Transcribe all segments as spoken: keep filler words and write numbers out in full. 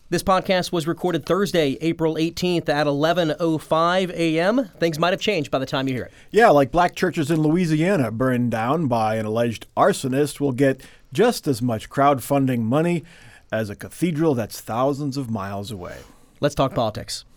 This podcast was recorded Thursday, April eighteenth at eleven oh five a.m. Things might have changed by the time you hear it. Yeah, like black churches in Louisiana burned down by an alleged arsonist will get just as much crowdfunding money as a cathedral that's thousands of miles away. Let's talk politics.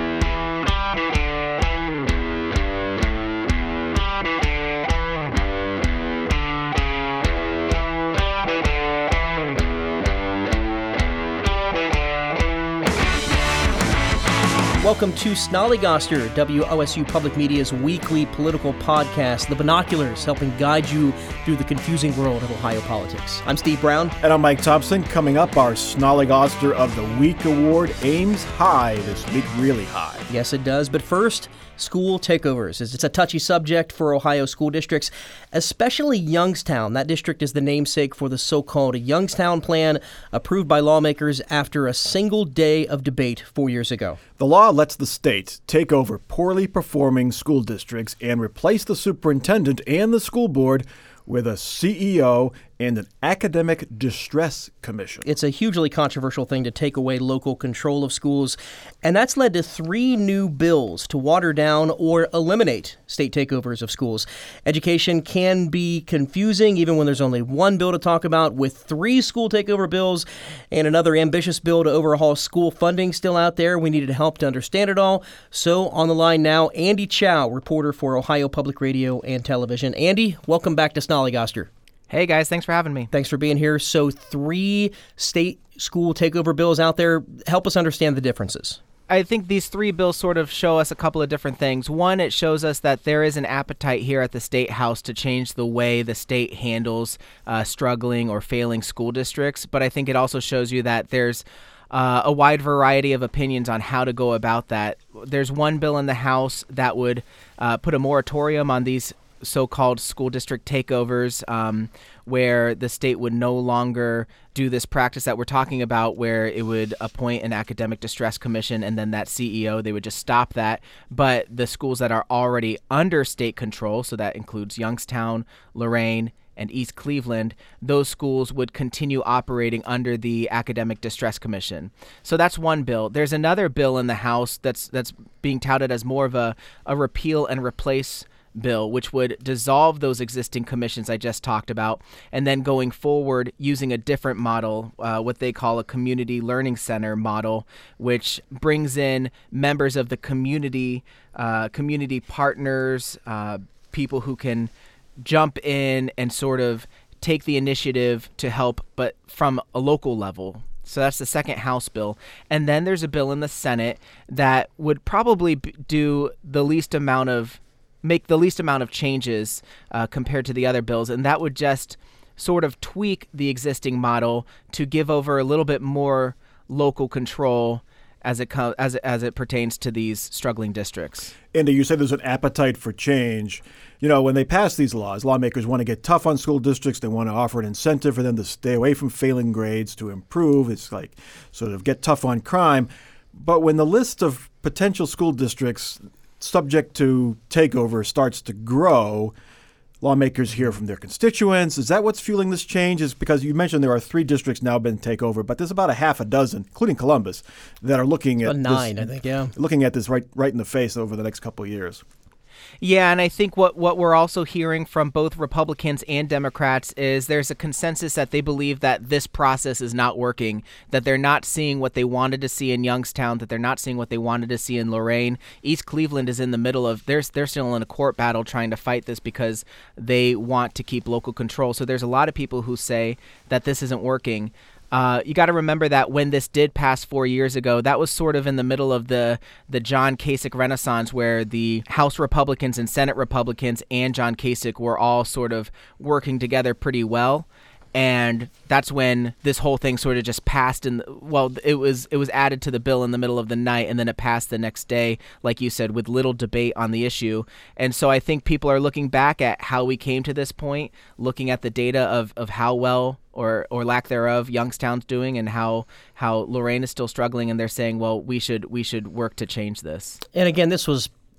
Welcome to Snollygoster, W O S U Public Media's weekly political podcast, The Binoculars, helping guide you through the confusing world of Ohio politics. I'm Steve Brown. And I'm Mike Thompson. Coming up, our Snollygoster of the Week award aims high this week, really high. Yes, it does. But first, school takeovers. It's a touchy subject for Ohio school districts, especially Youngstown. That district is the namesake for the so-called Youngstown Plan, approved by lawmakers after a single day of debate four years ago. The law lets the state take over poorly performing school districts and replace the superintendent and the school board with a C E O and an academic distress commission. It's a hugely controversial thing to take away local control of schools, and that's led to three new bills to water down or eliminate state takeovers of schools. Education can be confusing even when there's only one bill to talk about. With three school takeover bills and another ambitious bill to overhaul school funding still out there, we needed help to understand it all. So on the line now, Andy Chow, reporter for Ohio Public Radio and Television. Andy, welcome back to Snollygoster. Hey guys, thanks for having me. Thanks for being here. So three state school takeover bills out there. Help us understand the differences. I think these three bills sort of show us a couple of different things. One, it shows us that there is an appetite here at the State House to change the way the state handles uh, struggling or failing school districts. But I think it also shows you that there's uh, a wide variety of opinions on how to go about that. There's one bill in the House that would uh, put a moratorium on these so-called school district takeovers, um, where the state would no longer do this practice that we're talking about, where it would appoint an academic distress commission and then that C E O, they would just stop that. But the schools that are already under state control, so that includes Youngstown, Lorain, and East Cleveland, those schools would continue operating under the Academic Distress Commission. So that's one bill. There's another bill in the House that's that's being touted as more of a, a repeal and replace bill, which would dissolve those existing commissions I just talked about, and then going forward using a different model, uh, what they call a community learning center model, which brings in members of the community, uh, community partners, uh, people who can jump in and sort of take the initiative to help, but from a local level. So that's the second House bill. And then there's a bill in the Senate that would probably b- do the least amount of make the least amount of changes uh, compared to the other bills, and that would just sort of tweak the existing model to give over a little bit more local control as it co- as it, as it pertains to these struggling districts. Andy, you said there's an appetite for change. You know, when they pass these laws, lawmakers want to get tough on school districts. They want to offer an incentive for them to stay away from failing grades, to improve. It's like sort of get tough on crime. But when the list of potential school districts subject to takeover starts to grow, lawmakers hear from their constituents. Is that what's fueling this change? Is because you mentioned there are three districts now been taken over, but there's about a half a dozen, including Columbus, that are looking at nine, this, I think, yeah, looking at this right right in the face over the next couple of years. Yeah, and I think what, what we're also hearing from both Republicans and Democrats is there's a consensus that they believe that this process is not working, that they're not seeing what they wanted to see in Youngstown, that they're not seeing what they wanted to see in Lorain. East Cleveland is in the middle of, they're, they're still in a court battle trying to fight this because they want to keep local control. So there's a lot of people who say that this isn't working. Uh, you got to remember that when this did pass four years ago, that was sort of in the middle of the, the John Kasich Renaissance, where the House Republicans and Senate Republicans and John Kasich were all sort of working together pretty well. And that's when this whole thing sort of just passed. And well, it was it was added to the bill in the middle of the night, and then it passed the next day, like you said, with little debate on the issue. And so I think people are looking back at how we came to this point, looking at the data of, of how well or or lack thereof Youngstown's doing, and how how Lorain is still struggling, and they're saying, well, we should we should work to change this. And again, this was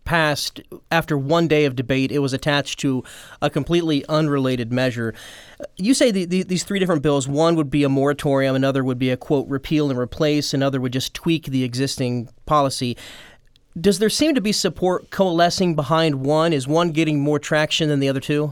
passed after one day of debate. It was attached to a completely unrelated measure. You say the, the, these three different bills, one would be a moratorium, another would be a, quote, repeal and replace, another would just tweak the existing policy. Does there seem to be support coalescing behind one? Is one getting more traction than the other two?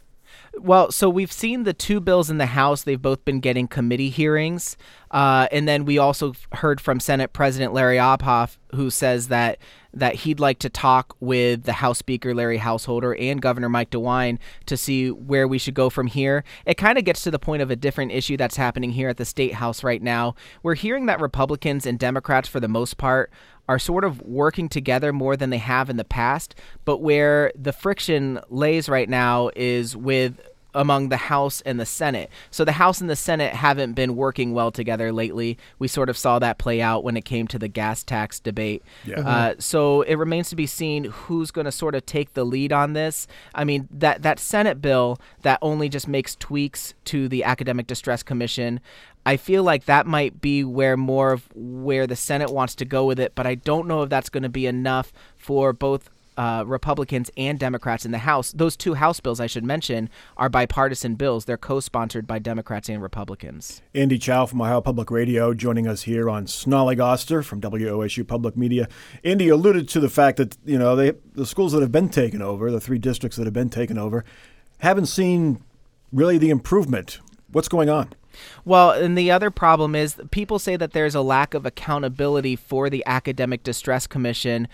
Well, so we've seen the two bills in the House. They've both been getting committee hearings. Uh, and then we also heard from Senate President Larry Obhoff, who says that that he'd like to talk with the House Speaker Larry Householder and Governor Mike DeWine to see where we should go from here. It kind of gets to the point of a different issue that's happening here at the State House right now. We're hearing that Republicans and Democrats, for the most part, are sort of working together more than they have in the past, but where the friction lays right now is with among the House and the Senate. So the House and the Senate haven't been working well together lately. We sort of saw that play out when it came to the gas tax debate. Yeah. Uh, so it remains to be seen who's going to sort of take the lead on this. I mean, that, that Senate bill that only just makes tweaks to the Academic Distress Commission, I feel like that might be where more of where the Senate wants to go with it, but I don't know if that's going to be enough for both Uh, Republicans and Democrats in the House. Those two House bills, I should mention, are bipartisan bills. They're co-sponsored by Democrats and Republicans. Andy Chow from Ohio Public Radio joining us here on Snollygoster from W O S U Public Media. Andy alluded to the fact that, you know, they, the schools that have been taken over, the three districts that have been taken over, haven't seen really the improvement. What's going on? Well, and the other problem is people say that there's a lack of accountability for the Academic Distress Commission.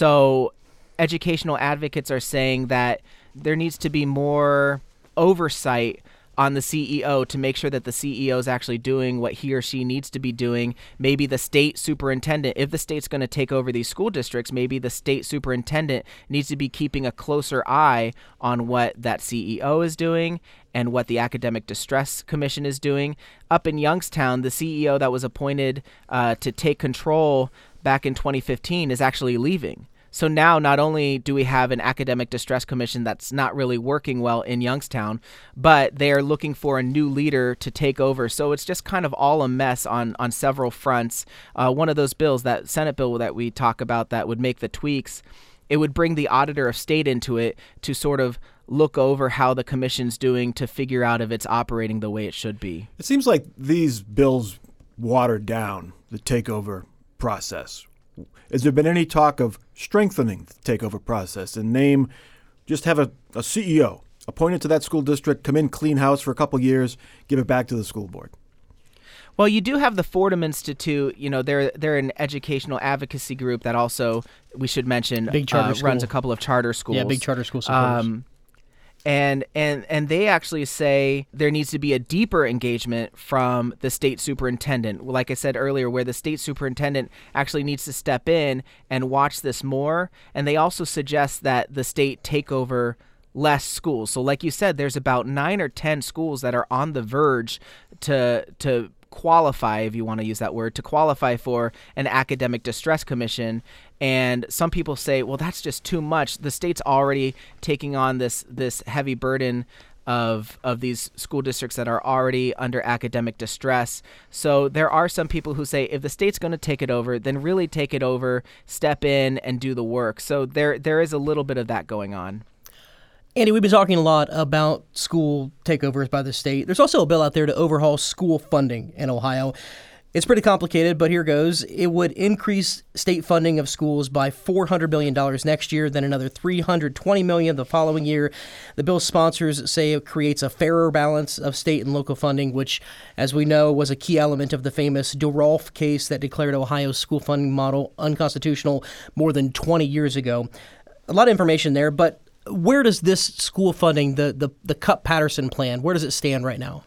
So educational advocates are saying that there needs to be more oversight on the C E O to make sure that the C E O is actually doing what he or she needs to be doing. Maybe the state superintendent, if the state's going to take over these school districts, maybe the state superintendent needs to be keeping a closer eye on what that C E O is doing and what the Academic Distress Commission is doing. Up in Youngstown, the C E O that was appointed uh, to take control back in twenty fifteen is actually leaving. So now not only do we have an Academic Distress Commission that's not really working well in Youngstown, but they are looking for a new leader to take over. So it's just kind of all a mess on, on several fronts. Uh, one of those bills, that Senate bill that we talk about that would make the tweaks, it would bring the Auditor of State into it to sort of look over how the commission's doing to figure out if it's operating the way it should be. It seems like these bills watered down the takeover process. Has there been any talk of strengthening the takeover process and name, just have a, a C E O appointed to that school district, come in, clean house for a couple years, give it back to the school board? Well, you do have the Fordham Institute. You know, they're they're an educational advocacy group that also, we should mention, big charter uh, runs a couple of charter schools. Yeah, big charter school supporters. Um, And and and they actually say there needs to be a deeper engagement from the state superintendent. Like I said earlier, where the state superintendent actually needs to step in and watch this more. And they also suggest that the state take over less schools. So like you said, there's about nine or ten schools that are on the verge to to qualify, if you want to use that word, to qualify for an Academic Distress Commission. And some people say, well, that's just too much. The state's already taking on this this heavy burden of of these school districts that are already under academic distress. So there are some people who say if the state's going to take it over, then really take it over, step in and do the work. So there there is a little bit of that going on. Andy, we've been talking a lot about school takeovers by the state. There's also a bill out there to overhaul school funding in Ohio. It's pretty complicated, but here goes. It would increase state funding of schools by four hundred million dollars next year, then another three hundred twenty million dollars the following year. The bill's sponsors say it creates a fairer balance of state and local funding, which, as we know, was a key element of the famous DeRolf case that declared Ohio's school funding model unconstitutional more than twenty years ago. A lot of information there, but where does this school funding, the the, the Cupp-Patterson plan, where does it stand right now?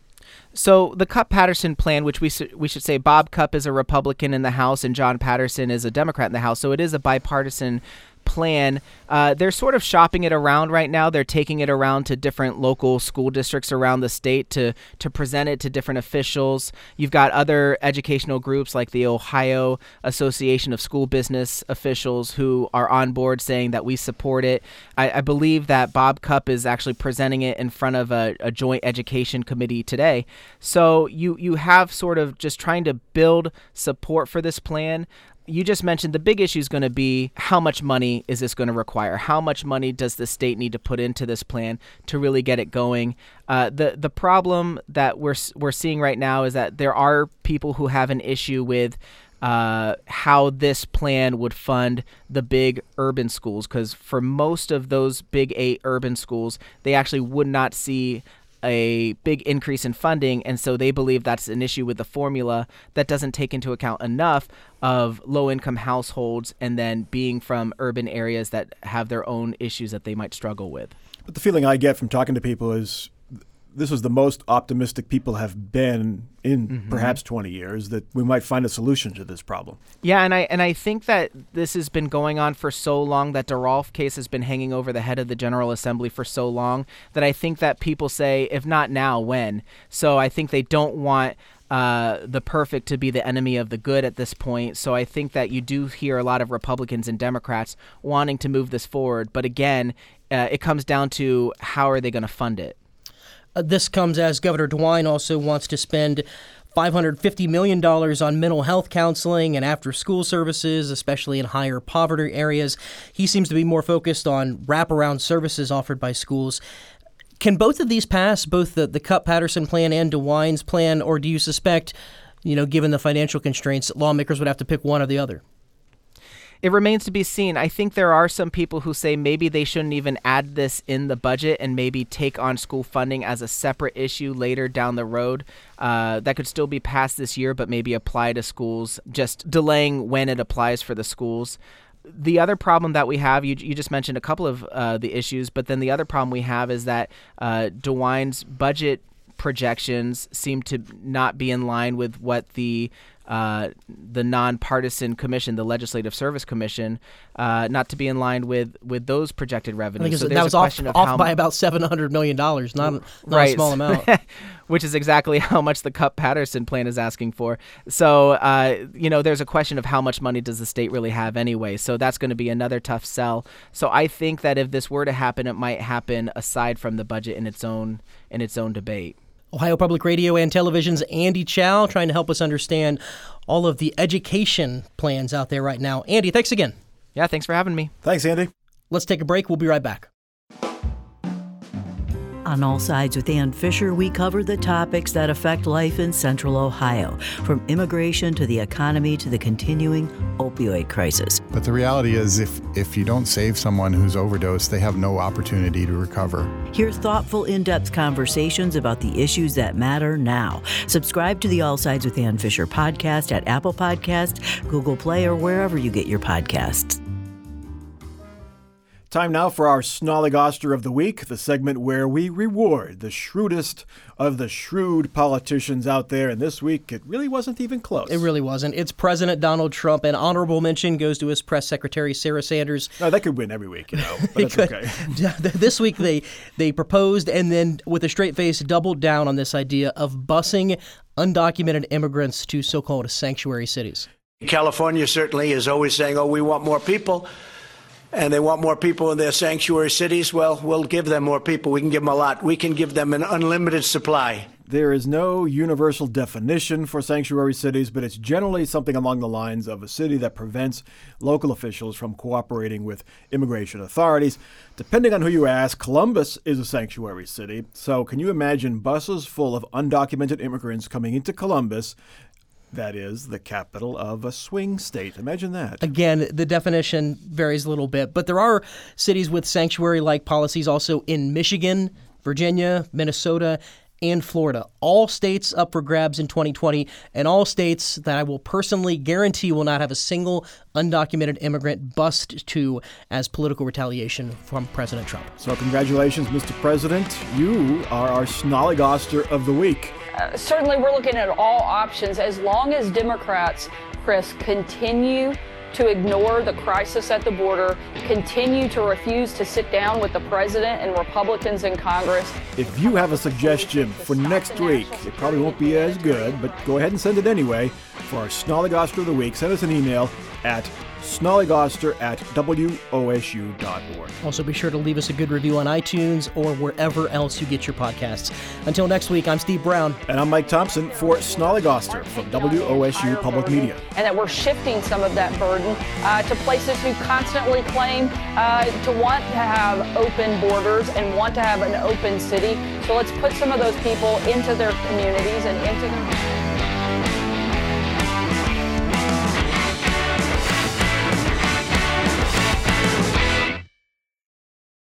So the Cupp-Patterson plan, which we su- we should say Bob Cupp is a Republican in the House and John Patterson is a Democrat in the House, so it is a bipartisan plan. Uh, they're sort of shopping it around right now. They're taking it around to different local school districts around the state to to present it to different officials. You've got other educational groups like the Ohio Association of School Business Officials who are on board saying that we support it. I, I believe that Bob Cupp is actually presenting it in front of a, a joint education committee today. So you, you have sort of just trying to build support for this plan. you just mentioned the big issue is going to be how much money is this going to require? How much money does the state need to put into this plan to really get it going? Uh, the the problem that we're we're seeing right now is that there are people who have an issue with uh, how this plan would fund the big urban schools, because for most of those big eight urban schools, they actually would not see a big increase in funding, and so they believe that's an issue with the formula that doesn't take into account enough of low-income households and then being from urban areas that have their own issues that they might struggle with. But the feeling I get from talking to people is this is the most optimistic people have been in mm-hmm. perhaps twenty years, that we might find a solution to this problem. Yeah, and I and I think that this has been going on for so long, that DeRolf case has been hanging over the head of the General Assembly for so long, that I think that people say, if not now, when? So I think they don't want uh, the perfect to be the enemy of the good at this point. So I think that you do hear a lot of Republicans and Democrats wanting to move this forward. But again, uh, it comes down to how are they going to fund it? Uh, this comes as Governor DeWine also wants to spend five hundred fifty million dollars on mental health counseling and after-school services, especially in higher poverty areas. He seems to be more focused on wraparound services offered by schools. Can both of these pass, both the, the Cupp-Patterson plan and DeWine's plan, or do you suspect, you know, given the financial constraints, lawmakers would have to pick one or the other? It remains to be seen. I think there are some people who say maybe they shouldn't even add this in the budget and maybe take on school funding as a separate issue later down the road. Uh, that could still be passed this year, but maybe apply to schools, just delaying when it applies for the schools. The other problem that we have, you, you just mentioned a couple of uh, the issues, but then the other problem we have is that uh, DeWine's budget projections seem to not be in line with what the Uh, the nonpartisan commission, the Legislative Service Commission, uh, not to be in line with, with those projected revenues. So that was off, of off how, by about seven hundred million dollars, not, not right. a small amount. Which is exactly how much the Cupp-Patterson plan is asking for. So, uh, you know, there's a question of how much money does the state really have anyway. So that's going to be another tough sell. So I think that if this were to happen, it might happen aside from the budget in its own in its own debate. Ohio Public Radio and Television's Andy Chow trying to help us understand all of the education plans out there right now. Andy, thanks again. Yeah, thanks for having me. Thanks, Andy. Let's take a break. We'll be right back. On All Sides with Ann Fisher, we cover the topics that affect life in Central Ohio, from immigration to the economy to the continuing opioid crisis. But the reality is, if, if you don't save someone who's overdosed, they have no opportunity to recover. Hear thoughtful, in-depth conversations about the issues that matter now. Subscribe to the All Sides with Ann Fisher podcast at Apple Podcasts, Google Play, or wherever you get your podcasts. Time now for our Snollygoster of the Week, the segment where we reward the shrewdest of the shrewd politicians out there. And this week, it really wasn't even close. It really wasn't. It's President Donald Trump. An honorable mention goes to his press secretary, Sarah Sanders. No, they could win every week, you know, but that's okay. This week, they, they proposed and then, with a straight face, doubled down on this idea of busing undocumented immigrants to so-called sanctuary cities. California certainly is always saying, oh, we want more people. And they want more people in their sanctuary cities. Well, we'll give them more people. We can give them a lot. We can give them an unlimited supply. There is no universal definition for sanctuary cities, but it's generally something along the lines of a city that prevents local officials from cooperating with immigration authorities. Depending on who you ask, Columbus is a sanctuary city. So can you imagine buses full of undocumented immigrants coming into Columbus? That is the capital of a swing state. Imagine that. Again, the definition varies a little bit, but there are cities with sanctuary-like policies also in Michigan, Virginia, Minnesota, and Florida. All states up for grabs in twenty twenty, and all states that I will personally guarantee will not have a single undocumented immigrant bussed to as political retaliation from President Trump. So congratulations, Mister President. You are our Snollygoster of the Week. Uh, certainly, we're looking at all options as long as Democrats, Chris, continue to ignore the crisis at the border, continue to refuse to sit down with the president and Republicans in Congress. If you have a suggestion for next week, it probably won't be as good, but go ahead and send it anyway. For our Snollygoster of the Week, send us an email at snollygoster at w o s u dot org. Also, be sure to leave us a good review on iTunes or wherever else you get your podcasts. Until next week, I'm Steve Brown. And I'm Mike Thompson for Snollygoster from W O S U Public Media. And that we're shifting some of that burden uh, to places who constantly claim uh, to want to have open borders and want to have an open city. So let's put some of those people into their communities and into their